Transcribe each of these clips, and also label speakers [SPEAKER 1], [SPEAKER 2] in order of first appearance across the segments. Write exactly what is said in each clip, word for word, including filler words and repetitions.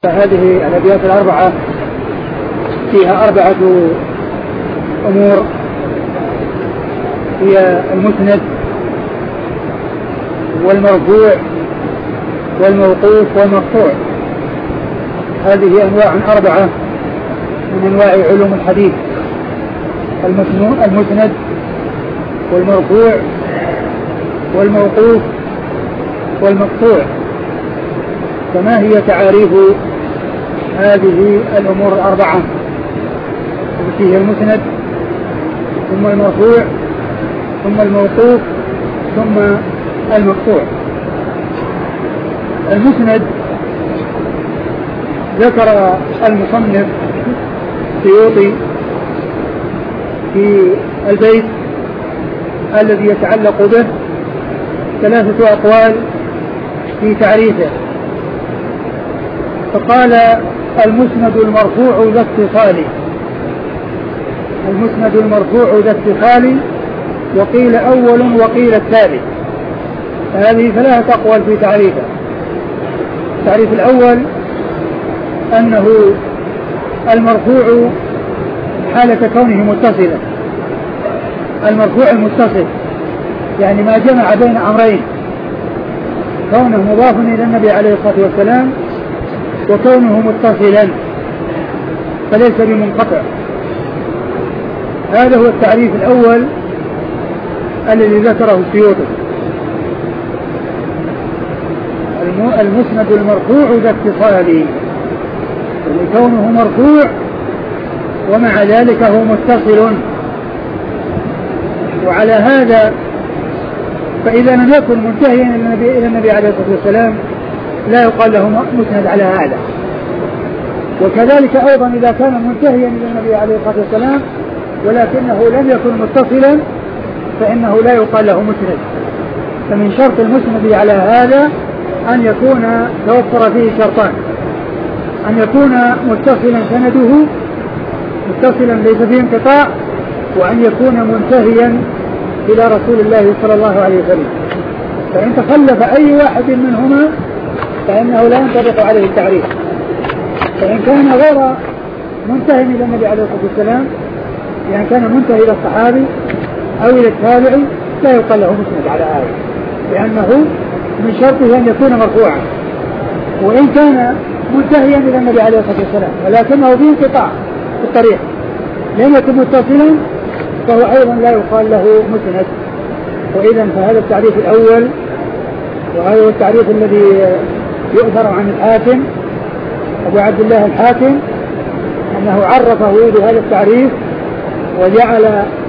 [SPEAKER 1] هذه الأبيات الأربعة فيها أربعة أمور، هي المسند والمرفوع والموقوف والمقطوع. هذه أنواع أربعة من أنواع علوم الحديث: المسند والمرفوع والموقوف والمقطوع. فما هي تعاريف هذه الأمور الأربعة؟ فيه المسند ثم المرفوع ثم الموقوف ثم المقطوع. المسند ذكر المصنف السيوطي في البيت الذي يتعلق به ثلاثة أقوال في تعريفه، فقال: المسند المرفوع ذا اتصال، المسند المرفوع ذا اتصال، وقيل أول وقيل التالي. هذه ثلاثة أقوال في تعريفه. التعريف الأول أنه المرفوع حالة كونه متصلا، المرفوع المتصل يعني ما جمع بين أمرين: كونه مضاف إلى النبي عليه الصلاة والسلام وكونه متصلا فليس بمنقطع. هذا هو التعريف الأول الذي ذكره السيوطي: المسند المرفوع ذا اتصال، يعني كونه مرفوع ومع ذلك هو متصل. وعلى هذا فإذا لم يكن منتهيا إلى النبي عليه الصلاة والسلام لا يقال له مسند على هذا، وكذلك أيضا إذا كان منتهيا إلى النبي عليه الصلاة والسلام ولكنه لم يكن متصلا فإنه لا يقال له مسند. فمن شرط المسند على هذا أن يكون توفر فيه شرطان: أن يكون متصلا سنده، متصلا ليس فيه انقطاع، وأن يكون منتهيا إلى رسول الله صلى الله عليه وسلم. فإن تخلف أي واحد منهما فإنه لا ينطبق عليه التعريف. فإن كان غير منتهي إلى النبي عليه الصلاة والسلام، يعني كان منتهي إلى الصحابي أو إلى التابعي، لا يقال له مسند على هذا، لأنه من شرطه أن يكون مرفوعا. وإن كان منتهيا إلى النبي عليه الصلاة والسلام ولكنه به انقطاع في الطريق لم يكن متصلا فهو أيضا لا يقال له مسند. وإذا فهذا التعريف الأول، وهذا هو التعريف الذي يؤثر عن الحاكم أبو عبد الله الحاكم، أنه عرفه بهذا التعريف وجعل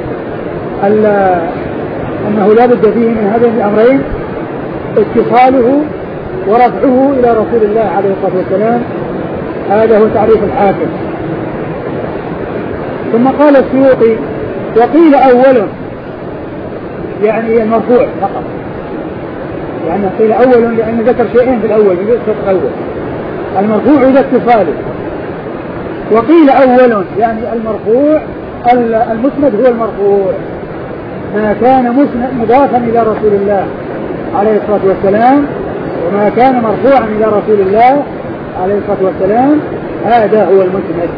[SPEAKER 1] أنه لا بد فيه من هذين الأمرين: اتصاله ورفعه إلى رسول الله عليه الصلاة والسلام. هذا هو تعريف الحاكم. ثم قال السيوطي: وقيل أول، يعني المرفوع فقط، يعني قيل أول لأن ذكر شيئين في الأول، في الشرط الأول: المرفوع ذا اتصال، وقيل أول يعني المرفوع المسند هو المرفوع ما كان مسند مضافا إلى رسول الله عليه الصلاة والسلام، وما كان مرفوعا إلى رسول الله عليه الصلاة والسلام هذا هو المسند،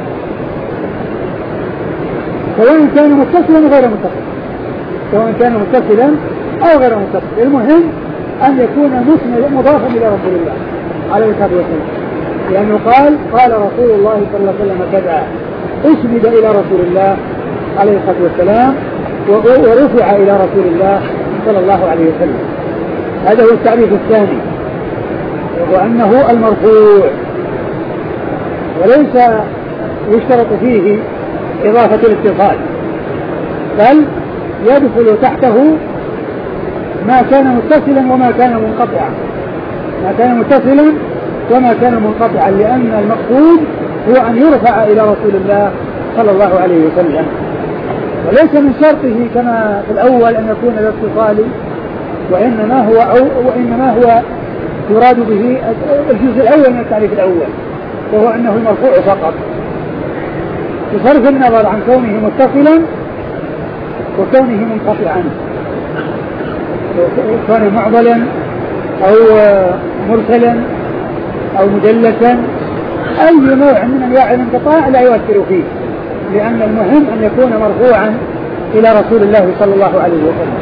[SPEAKER 1] سواء كان متصلا أو غير متصل، سواء كان متصلا أو غير متصل، المهم أن يكون مسند مضافا إلى رسول الله عليه الصلاة والسلام، لأنه قال: قال رسول الله صلى الله عليه وسلم كذا، أسند إلى رسول الله عليه الصلاة والسلام ورفع إلى رسول الله صلى الله عليه وسلم. هذا هو التعريف الثاني، وأنه المرفوع، وليس يشترط فيه إضافة الاتصال، بل يدخل تحته ما كان متصلا وما كان منقطعا، ما كان متصلا وما كان منقطعا، لأن المقصود هو أن يرفع إلى رسول الله صلى الله عليه وسلم، وليس من شرطه كما في الأول أن يكون الاتصال، وإنما هو أو وإنما هو يراد به الجزء الأول من التعريف الأول، وهو أنه المرفوع فقط، بصرف النظر عن كونه متصلا وكونه منقطعا، كونه معضلا أو مرسلا أو مدلسا أي نوع من أنواع الانقطاع لا يؤثر فيه، لأن المهم أن يكون مرفوعا إلى رسول الله صلى الله عليه وسلم.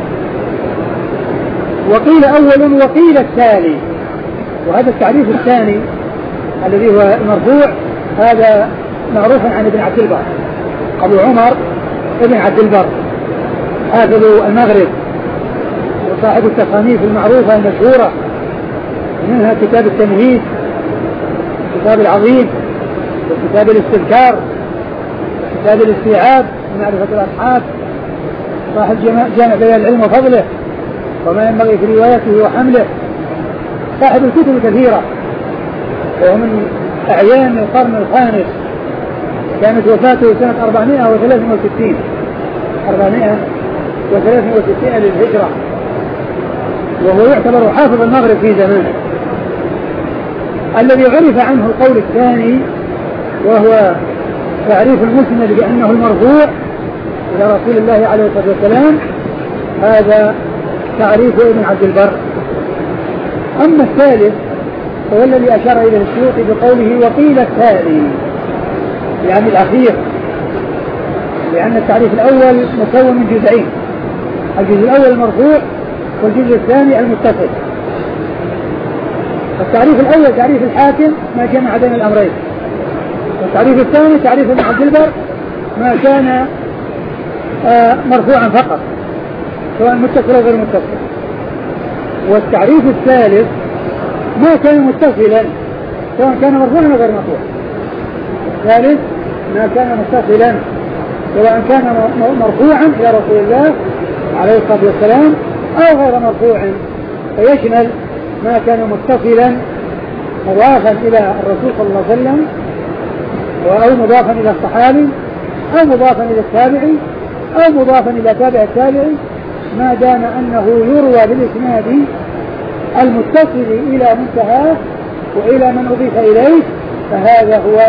[SPEAKER 1] وقيل أول وقيل التالي، وهذا التعريف الثاني الذي هو المرفوع هذا معروف عن ابن عبد البر، أبو عمر ابن عبد البر حافظ المغرب وصاحب التصانيف المعروفة المشهورة، منها كتاب التمهيد، الكتاب العظيم، وكتاب الاستذكار، وكتاب الاستيعاب ومعرفة الأصحاب، صاحب جامع بيان العلم وفضله وما ينبغي في روايته وحمله، صاحب الكتب كثيرة، وهو من أعيان القرن الخامس، كانت وفاته سنة أربعمائة وثلاث وستين أربعمائة وثلاث وستين للهجرة، وهو يعتبر حافظ المغرب في زمانه. الذي عرف عنه القول الثاني وهو تعريف المسند بأنه المرفوع إلى رسول الله عليه الصلاة والسلام، هذا تعريف ابن عبد البر. أما الثالث هو الذي أشار إليه السيوطي بقوله وقيل التالي، يعني الأخير، لأن التعريف الأول مكون من جزئين، الجزء الأول المرفوع والجزء الثاني المتصل. التعريف الأول تعريف الحاكم ما جمع بين الأمرين، والتعريف الثاني تعريف ابن عبد البر ما كان آه مرفوعا فقط سواء متصل أو غير متصل. والتعريف الثالث ما كان متصلا سواء كان مرفوعا أو غير مرفوع. الثالث ما كان متصلا سواء كان مرفوعا إلى رسول الله عليه الصلاة والسلام أو غير مرفوع، فيشمل ما كان متصلا مضافا إلى الرسول صلى الله عليه وسلم أو مضافا إلى الصحابي أو مضافا إلى التابعي أو مضافا إلى تابع التابعي، ما دام أنه يروى بالإسناد المتصل إلى منتهاه وإلى من أضيف إليه، فهذا هو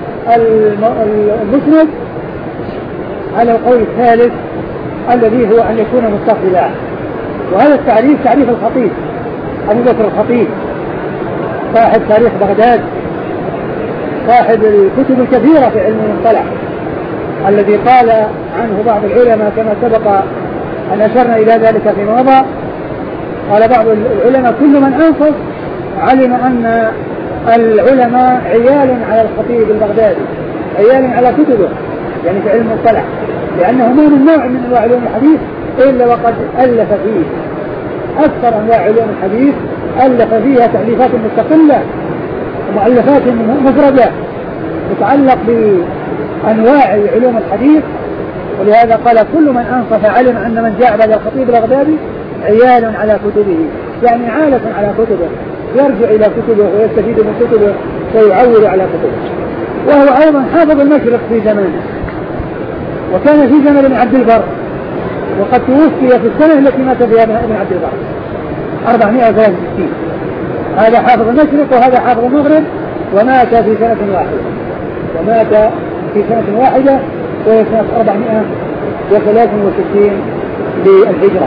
[SPEAKER 1] المسند على القول الثالث الذي هو أن يكون متصلا. وهذا التعريف تعريف الخطيب أبو بكر الخطيب صاحب تاريخ بغداد، صاحب الكتب الكثيرة في علم المصطلح، الذي قال عنه بعض العلماء كما سبق أن أشرنا إلى ذلك في مضى، قال بعض العلماء كل من أنصف علم أن العلماء عيال على الخطيب البغدادي، عيال على كتبه يعني في علم المصطلح، لأنه ما من نوع من أنواع علوم الحديث إلا وقد ألف فيه، أكثر أنواع علوم الحديث ألف فيها تأليفات مستقلة ومؤلفات مفردة تتعلق بأنواع علوم الحديث. ولهذا قال كل من أنصف علم أن من جاء بعد الخطيب البغدادي عيال على كتبه، يعني عالة على كتبه، يرجع إلى كتبه ويستفيد من كتبه ويعول على كتبه. وهو أيضا حافظ المشرق في زمانه، وكان في زمن ابن عبد البر، وقد توفي في السنة التي مات فيها ابن عبد البر أربعمائة وثلاثة وستين. هذا حافظ المشرق وهذا حافظ المغرب، ومات في سنة واحدة ومات في سنة واحدة وهي سنة أربعمائة وثلاثة وستين للهجرة.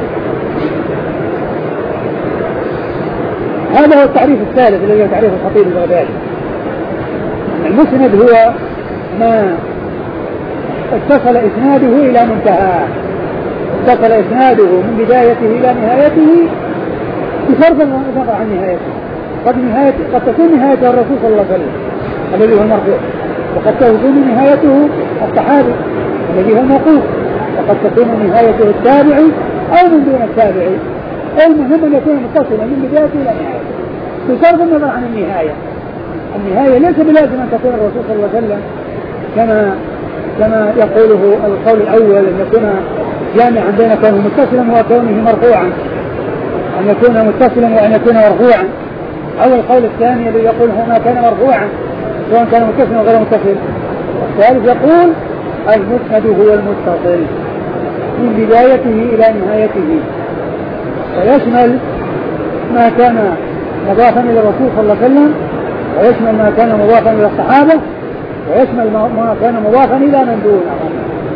[SPEAKER 1] هذا هو التعريف الثالث الذي هو تعريف الخطيب البغدادي. المسند هو ما اتصل إسناده إلى منتهى، اتصل إسناده من بدايته إلى نهايته بفرض النظر عن نهايته. قد نهايته قد تكون نهايته الرسول صلى الله عليه وسلم الذي هو المرفوع، وقد تكون نهايته الصحابي الذي هو الموقوف، وقد تكون نهايته التابعي أو من دون التابعي. المهم أن يكون متصلا من بدايته إلى نهايته بفرض النظر عن النهاية. النهاية ليس بلازم أن تكون الرسول صلى الله عليه وسلم كما كما يقوله القول الأول أن يكون جامعا بين كونه متصلا وكونه مرفوعا، أن يكون متصلا وأن يكون مرفوعا، أو القول الثاني الذي يقول هنا كان مرفوعا سواء كان متصلا وغير متصل. والثالث يقول المسند هو المتصل من بدايته إلى نهايته، ويشمل ما كان مضافا إلى الرسول صلى الله عليه وسلم، ويشمل ما كان مضافا إلى الصحابة، ويشمل ما كان مضافا إلى من دونه.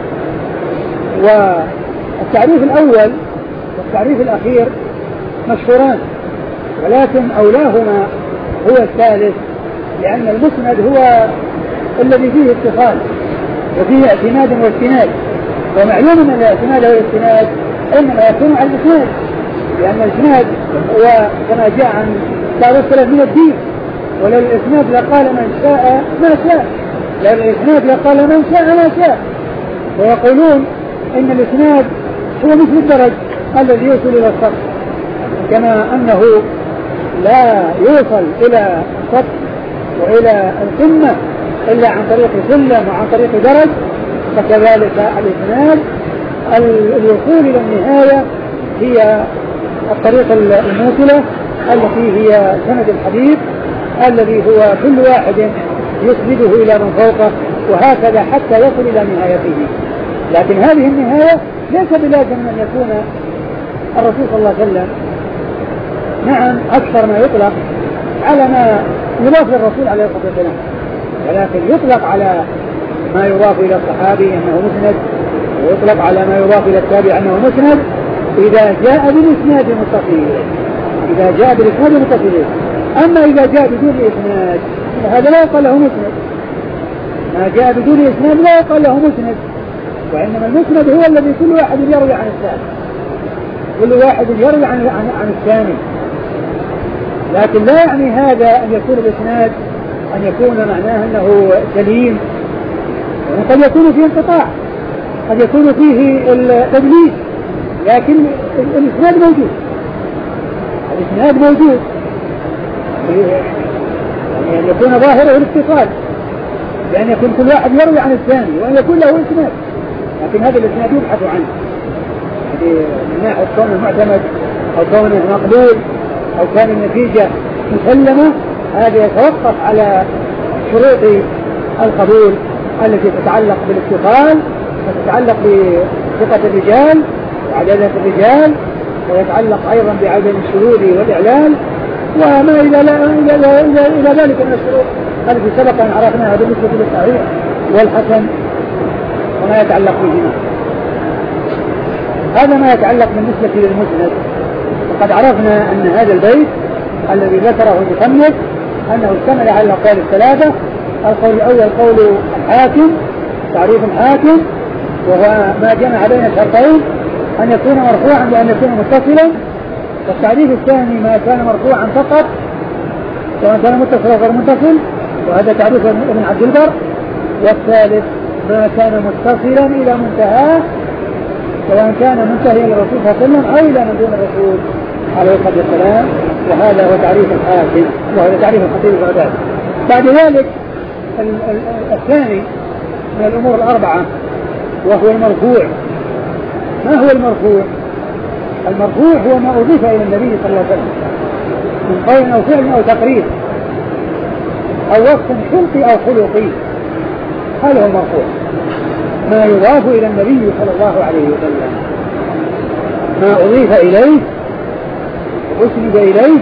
[SPEAKER 1] والتعريف الأول والتعريف الأخير مشهوران، ولكن أولاهما هو الثالث لأن المسند هو الذي فيه اتصال وفيه اعتماد واستناد، ومعلوم أن الاعتماد والاستناد إنما يكون على الإسناد، لأن الإسناد هو كما جاء عن بعض السلف من الدين، ولو الإسناد لقال من شاء ما شاء، لو الإسناد لقال من شاء ما شاء. ويقولون إن الإسناد هو مثل الدرج الذي يوصل إلى السطح، كما أنه لا يوصل إلى السطح وإلى القمة إلا عن طريق سلم وعن طريق درج، فكذلك الإسناد الوصول إلى النهاية هي الطريقة الموصلة التي هي سند الحديث الذي هو كل واحد يسنده إلى من فوقه، وهكذا حتى يصل إلى نهايته. لكن هذه النهاية ليس بلازم أن يكون الرسول صلى الله عليه وسلم، نعم أكثر ما يطلق على ما يضاف للرسول عليه الصلاة والسلام، ولكن يطلق على ما يضاف إلى الصحابي أنه مسند، ويطلق على ما يضاف إلى التابع أنه مسند إذا جاء بالإسناد المتصل، إذا جاء بالإسناد المتصل. أما إذا جاء بدون إسناد هذا لا يقال له مسند، ما جاء بدون إسناد لا يقال له مسند، وإنما المسند هو الذي كل واحد يروي عن الثاني، كل واحد يروي عن, عن, عن الثاني. لكن لا يعني هذا أن يكون الإسناد أن يكون معناه أنه سليم، قد يكون فيه انقطاع، قد يكون فيه التدليس، لكن الإسناد موجود، الإسناد موجود، يعني أن يكون ظاهره الاتصال، لأن يكون كل واحد يروي عن الثاني وأن يكون له إسناد، لكن هذا الإسناد يبحث عنه من ناحية كونه معتمد أو كونه مقبول أو كان النتيجة مسلمة. هذا يتوقف على شروط القبول التي تتعلق بالاتصال وتتعلق بثقة الرجال وعدالة الرجال، ويتعلق أيضا بعدم الشذوذ والإعلال وما إلى إلى ذلك من الشروط التي سبق أن عرفناها بالنسبة للصحيح والحسن وما يتعلق بهما. هذا ما يتعلق بالنسبة للمسند. وقد عرفنا أن هذا البيت الذي ذكره المصنف أنه اشتمل على الأقوال الثلاثة. القول الأول قول الحاكم، تعريف الحاكم وهو ما جمع بين الشرطين أن يكون مرفوعا بأن يكون متصلا، والتعريف الثاني ما كان مرفوعا فقط سواء كان متصل أو غير متصل، وهذا تعريف ابن عبد البر. والثالث ما كان متصلا إلى منتهاه سواء كان منتهيا للرسول صلى الله عليه وسلم أو إلى من دون الرسول عليه الصلاة والسلام، وهذا هو تعريف الحاكم وهذا تعريف الخطيب البغدادي. بعد ذلك الثاني من الأمور الأربعة وهو المرفوع. ما هو المرفوع؟ المرفوع هو ما أضيف إلى النبي صلى الله عليه وسلم من قول أو فعل أو تقرير أو وصف خلقي أو خلقي، هذا هو المرفوع، ما يضاف إلى النبي صلى الله عليه وسلم، ما أضيف إليه أسند إليه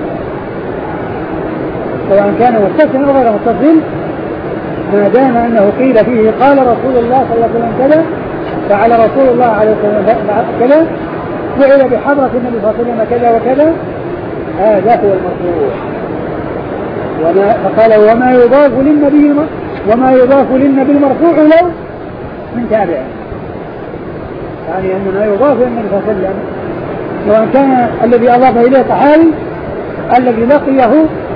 [SPEAKER 1] سواء كان متصل أو غير متصل، ما دام أنه قيل فيه قال رسول الله صلى الله عليه وسلم كذا، فعل رسول الله عليه وسلم كذا، فعل بحضرة النبي صلى الله عليه وسلم كذا وكذا، هذا هو المرفوع. وما فقال وما يضاف للنبي وما يضاف للنبي المرفوع له من تابع، يعني أن ما يضاف للنبي صلى الله عليه وسلم سواء كان الذي أضاف إليه صحابي الذي لقيه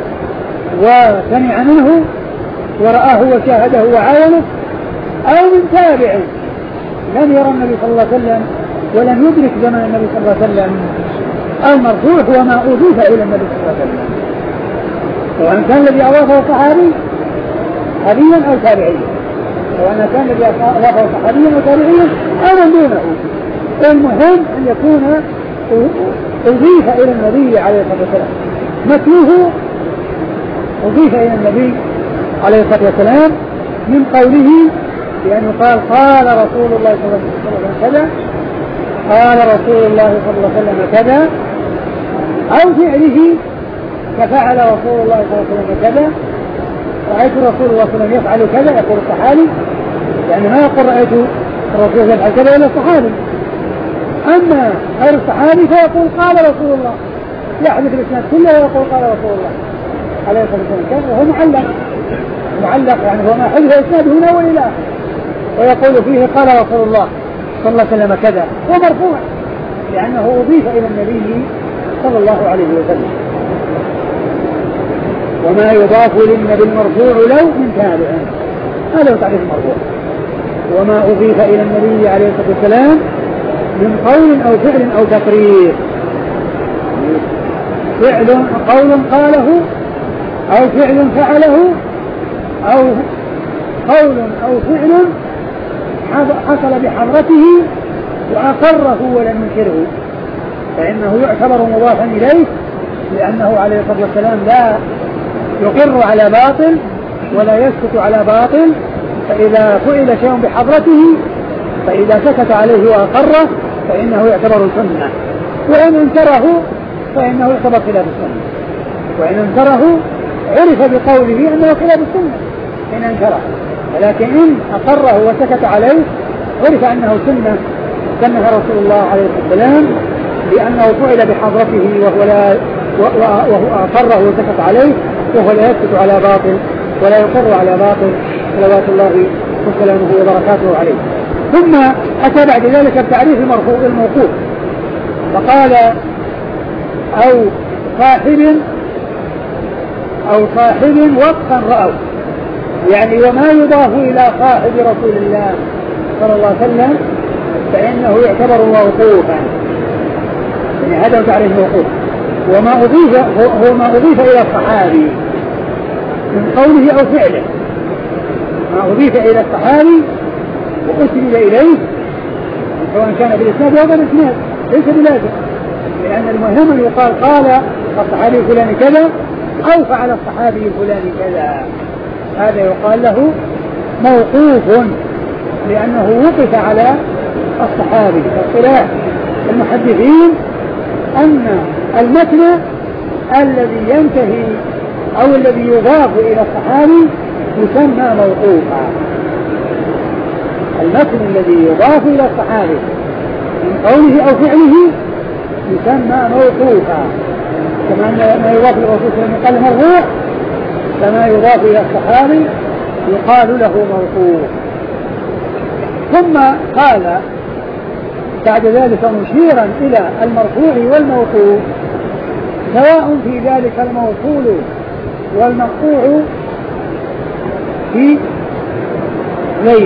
[SPEAKER 1] وسمع منه ورآه وشاهده وعاينه، أو من تابع لم يرى النبي صلى الله عليه وسلم ولم يدرك زمن النبي صلى الله عليه وسلم. المرفوع هو ما أضيف إلى النبي صلى الله عليه وسلم سواء كان الذي أضافه صحابي صحابيا أو تابعيا، سواء كان الذي أضافه صحابيا أو تابعيا أو من دونه، المهم أن يكون أضيف إلى النبي عليه الصلاة والسلام. متنه أضيف إلى النبي عليه الصلاة والسلام من قوله لأنه قال قال رسول الله صلى الله عليه وسلم كذا، قال رسول الله صلى الله عليه وسلم كذا، أو فعله ففعل رسول الله صلى الله عليه وسلم كذا، رأيت رسول الله صلى الله عليه وسلم يفعل كذا، يقول الصحابي، يعني ما يقول رأيت الرسول يفعل كذا إلا الصحابي. أما غير الصحابي فيقول قال رسول الله، يحدث الإسناد كله ويقول قال رسول الله عليه الصلاة والسلام، وهو معلق معلق يعني هو ما حدث إسناده هنا وإلى آخره، ويقول فيه قال رسول الله صلى الله عليه وسلم كذا، هو مرفوع لأنه أضيف إلى النبي صلى الله عليه وسلم. وما يضاف للنبي المرفوع لو من تابع، هذا هو تعريف المرفوع. وما أضيف إلى النبي عليه الصلاة والسلام من قول أو فعل أو تقرير، فعل قول قاله أو فعل فعله أو قول أو فعل حصل بحضرته وأقره ولم ينكره، فإنه يعتبر مضافا إليه، لأنه عليه الصلاة والسلام لا يقر على باطل ولا يسكت على باطل، فإذا فعل شيء بحضرته فإذا سكت عليه وأقره فإنه يعتبر سنة، وإن انكره فإنه يعتبر خلاف السنة، وإن انكره عرف بقوله أنه خلاف السنة إن انكره، ولكن إن أقره وسكت عليه عرف أنه سنة سنة رسول الله عليه الصلاة والسلام، لأنه فعل بحضرته وهو لا وهو أقره وسكت عليه وهو لا يسكت على باطل ولا يقر على باطل، صلوات الله وسلامه وبركاته عليه. ثم أتى بعد ذلك التعريف المرفوع الموقوف، فقال أو صاحب أو صاحب وقفا رأوا، يعني وما يضاف إلى صاحب رسول الله صلى الله عليه وسلم فإنه يعتبر موقوفا، يعني هذا تعريف موقوف. وما أضيف هو ما أضيف إلى الصحابي من قوله أو فعله، ما أضيف إلى الصحابي وأسند إليه سواء كان بالإسناد أو بالإسناد ليس بلازم، لأن المهم أن يقال قال الصحابي فلان كذا أو فعل الصحابي فلان كذا، هذا يقال له موقوف لأنه وقف على الصحابي. اصطلاح المحدثين أن المتن الذي ينتهي أو الذي يضاف إلى الصحابي يسمى موقوفا، المتن الذي يضاف إلى الصحابي من قوله أو فعله يسمى موقوفا، كما أن ما يضاف إلى الرسول صلى الله عليه وسلم يقال مرفوع، كما يضاف إلى الصحابي يقال له موقوف. ثم قال بعد ذلك مشيرا إلى المرفوع والموقوف سواء في ذلك الموصول والمقطوع في غيره،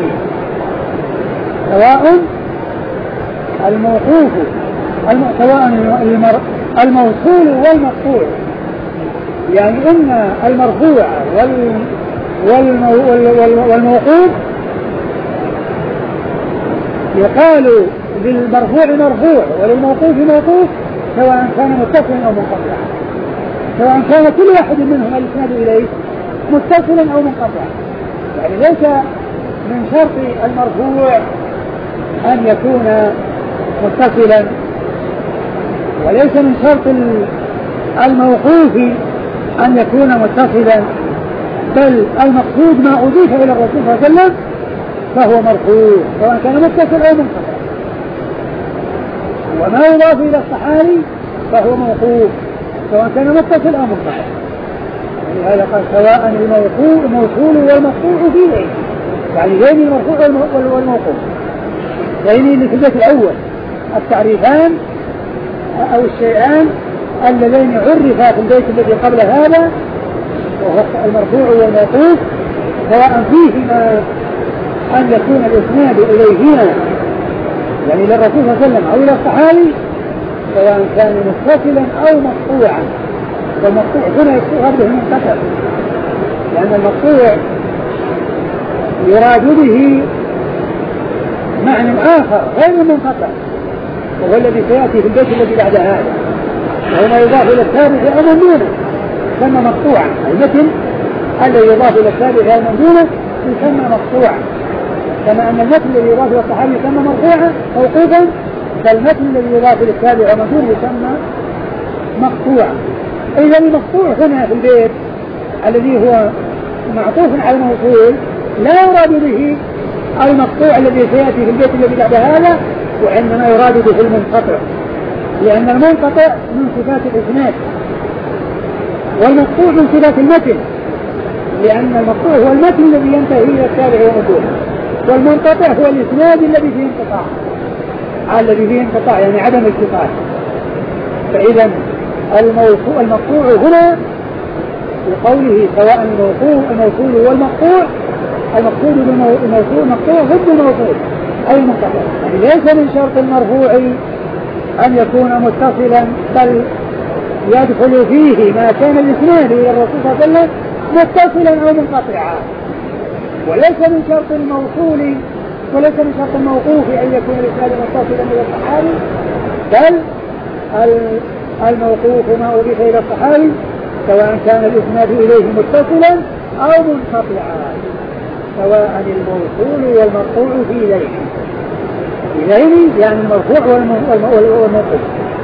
[SPEAKER 1] سواء الموقوف سواء الموصول والمقطوع، يعني إن المرفوع والموقوف يقال للمرفوع مرفوع وللموقوف موقوف سواء كان متصلا أو منقطعا، سواء كان كل واحد منهم الإسناد إليه متصلا أو منقطعا، يعني ليس من شرط المرفوع أن يكون متصلا، وليس من شرط الموقوف أن يكون متصلا، بل المقصود ما أضيف إلى الرسول صلى الله عليه وسلم فهو مرفوع سواء كان متصل أو منقطع، وما يضاف إلى الصحابي فهو موقوف سواء كان متصل أو منقطع. يعني هذا قال سواء الموصول والمقطوع في غيره، يعني بين المرفوع والموقوف، بين اللي في البيت الأول التعريفان أو الشيئان اللذين عرفا في البيت الذي قبل هذا وهو المرفوع والموقوف، سواء فيهما أن يكون الإسناد إليهما يعني للرسول صلى الله عليه وسلم أو إلى الصحابي، سواء كان متصلا أو مقطوعا. والمقطوع هنا يقصد به منقطع، لأن المقطوع يراد به معنى آخر غير المنقطع، وهو الذي سيأتي في البيت الذي بعد هذا، وهو ما يضاف إلى التابع أو من دونه يسمى مقطوعا. المتن الذي يضاف إلى التابع أو من دونه يسمى مقطوعا، كما أن المتن الذي يضاف إلى الصحابي يسمى مرفوعا موقوفا، فالمتن الذي يضاف إلى التابع أو من دونه يسمى مقطوعا. إذا المقطوع هنا في البيت الذي هو معطوف على الموصول لا يراد به المقطوع الذي سيأتي في البيت الذي بعد هذا، وإنما يراد به المنقطع، لأن المنقطع من صفات الإسناد والمقطوع من صفات المتن، لأن المقطوع هو المتن الذي ينتهي إلى التابع ومتوه، والمنقطع هو الإسناد الذي فيه انقطاع، الذي فيه انقطاع يعني عدم اتصال. فإذا المقطوع هنا بقوله سواء الموصول والمقطوع، المقصود بالموصول المقطوع ضد الموصول أي منقطع، يعني ليس من شرط المرفوع أن يكون متصلا، بل يدخل فيه ما كان الإسناد إلى الرسول صلى الله عليه وسلم متصلا أو منقطعا، وليس من شرط الموصول وليس من شرط الموقوف أن يكون الإسناد متصلا إلى الصحابي، بل الموقوف ما أضيف إلى الصحابي سواء كان الإسناد إليه متصلا أو منقطعا، سواء الموصول والمرفوع في إليه إليه يعني المرفوع والموقوف،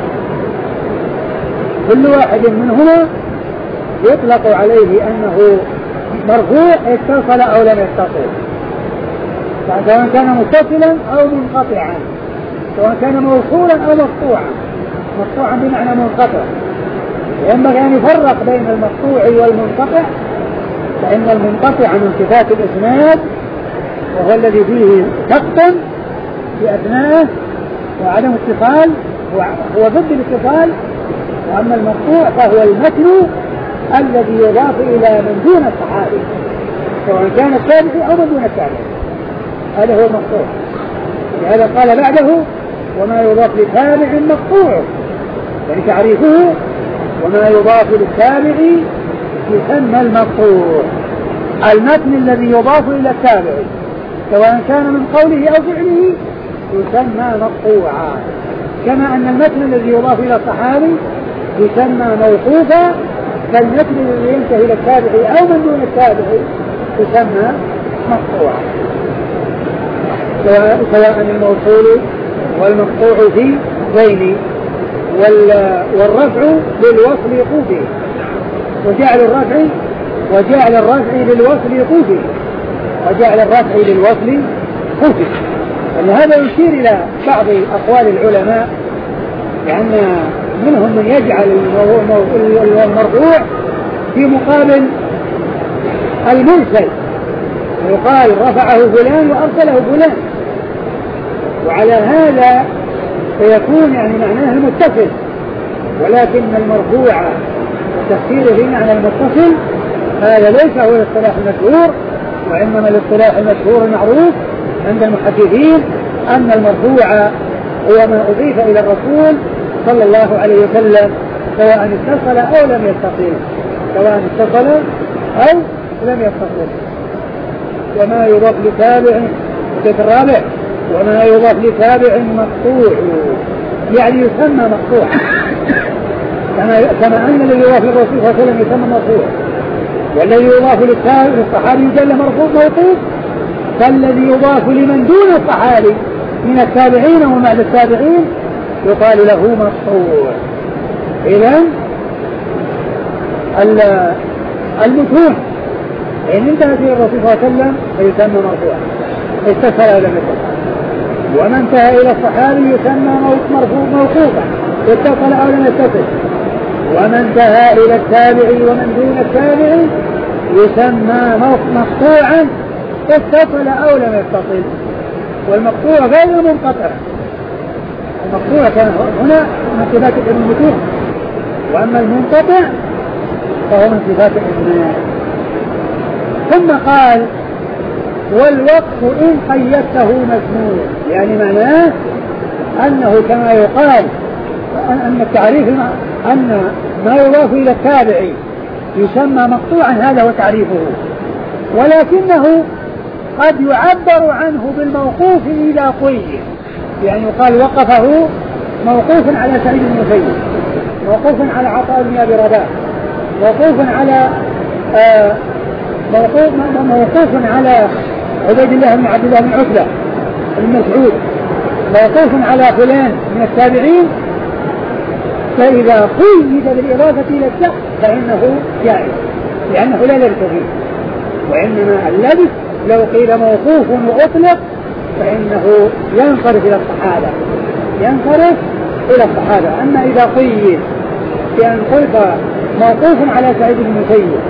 [SPEAKER 1] كل واحد منهما يطلق عليه أنه مرفوع اتصل أو لم يتصل، سواء كان متصلا أو منقطعا، سواء كان موصولا أو مقطوعا، مقطوعا بمعنى منقطع. ينبغي أن يفرق بين المقطوع والمنقطع، فإن المنقطع من صفات الإسناد وهو الذي فيه سقط في أثناءه وعدم اتصال هو ضد الاتصال، وأما المقطوع فهو المتن الذي يضاف إلى من دون الصحابي سواء كان التابعي أو من دون التابعي، هذا هو المقطوع. لهذا قال بعده وما يضاف للتابع مقطوع، يعني تعريفه وما يضاف للتابع يسمى المقطوع، المتن الذي يضاف إلى التابع سواء كان من قوله أو فعله يسمى مقطوعا، كما أن المتن الذي يضاف إلى الصحابي يسمى موقوفا، فالمتن الذي ينتهي إلى التابع أو من دون التابع يسمى مقطوعا، سواء الموصول والمقطوع في ذيل، والرفع للوصل يقوفي، وجعل الرفع وجعل الرفع للوصل يقوفي وجعل الرفع للوصل قوفي. هذا يشير إلى بعض أقوال العلماء، لأن منهم من يجعل المرفوع في مقابل المرسل، ويقال رفعه فلان وأرسله فلان، وعلى هذا فيكون يعني معناه المتصل، ولكن المرفوع وتفسيره في معنى المتصل هذا ليس هو الاصطلاح المشهور، وإنما الاصطلاح المشهور المعروف عند المحدثين أن المرفوع هو ما أضيف إلى الرسول صلى الله عليه وسلم سواء اتصل أو لم يتصل سواء اتصل أو لم يتصل. وما يضاف لتابع الرابع وما يضاف لتابع مقطوع يعني يسمى مقطوع، كما كما أن الذي يضاف للرسول صلى الله عليه وسلم يسمى مرفوع، والذي يضاف للصحابي يجل مرفوع موقوف، فالذي يضاف لمن دون الصحابي من التابعين وبعد التابعين يقال له مقطوع. إذن المتون إن انتهت إلى الرسول صلى الله عليه وسلم فيسمى مرفوع اتصل أو لم يتصل، ومن انتهى إلى الصحابي يسمى مرفوع موقوفا اتصل أو لم يتصل، ومن انتهى إلى التابع ومن دون التابع يسمى مقطوعا اتصل أو لم يتصل. والمقطوع غير منقطع، المقطوع كان هنا من صفات المتون، وأما المنقطع فهو من صفات الإسناد. ثم قال والوقف إن قيدته مسنون، يعني معناه أنه كما يقال أن التعريف أن ما يضاف إلى التابع يسمى مقطوعا، هذا هو تعريفه، ولكنه قد يعبر عنه بالموقوف إذا قيد، يعني يقال وقفه موقوف على سعيد بن المسيب، موقوف على عطاء بن أبي رباح، موقوف على آه موقوف, موقوف على عبيد الله بن عبد الله بن عتبة بن مسعود، موقوف على فلان من التابعين، فإذا قيد بالإضافة إلى الشخص فإنه جائز لأنه لا لبس فيه، وإنما اللبس لو قيل موقوف وأطلق فإنه ينصرف إلى الصحابة ينصرف إلى الصحابة. أما إذا قيد بأن قلت موقوف على سعيد بن المسيب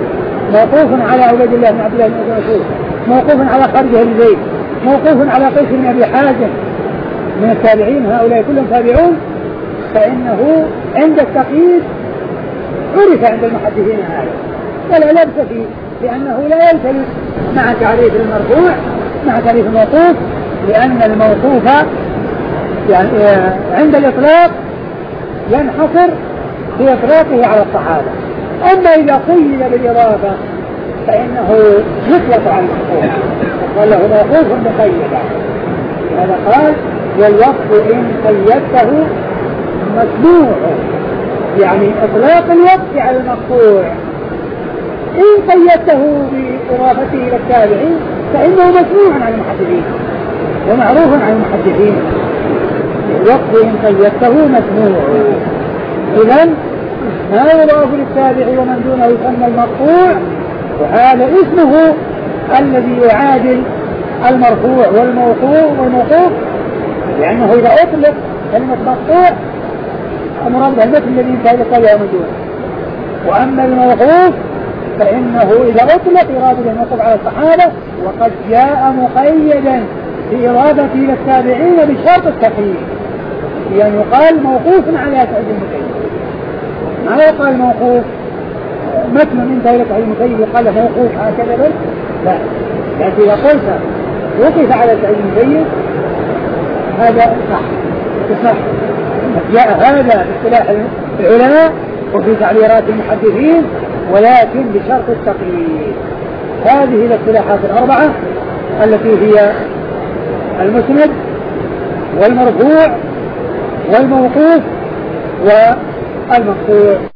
[SPEAKER 1] موقوف على عبيد الله بن عبد الله بن مسعود، موقوف على خارجه بن زيد، موقوف على قيس بن أبي حازم من التابعين، هؤلاء كلهم تابعون، فإنه عند التقييد عرف عند المحدثين هذا ولا لبس فيه، لأنه لا يلتبس مع تعريف المرفوع مع تعريف الموقوف، لأن الموقوف يعني عند الإطلاق ينحصر في إطلاقه على الصحابة، أما إذا قيد بالإضافة فإنه يطلق على الموقوف، قال له موقوف مقيدا. هذا قال والوقف إن قيدته مسموع، يعني إطلاق الوقف على المقطوع إن قيدته بإضافته إلى التابعين فإنه مسموع عن المحدثين ومعروف عن المحدثين، الوقف إن قيدته مسموع. إذن ما يضاف للتابع ومن دونه يسمى المقطوع، وهذا اسمه الذي يعادل المرفوع والموقوف والموقوف، لأنه إذا أطلق كلمة مقطوع المراد به المثل الذي ينتهي للتابع ومن دونه، وأما الموقوف فإنه إذا أطلق يراد به الموقوف على الصحابة، وقد جاء مقيدا في إرادته إلى التابعين بشرط التقييد، يعني يقال موقوف على سعيد المسيب، ما يقال موقوف مثل انتهى إلى سعيد المسيب يقال موقوف هكذا بس لا، يعني إذا قلت وقف على سعيد المسيب هذا صح صح، جاء هذا باصطلاح العلماء وفي تعبيرات المحدثين، ولكن بشرط التقييد. هذه الاصطلاحات الأربعة التي هي المسند والمرفوع والموقوف والمقطوع.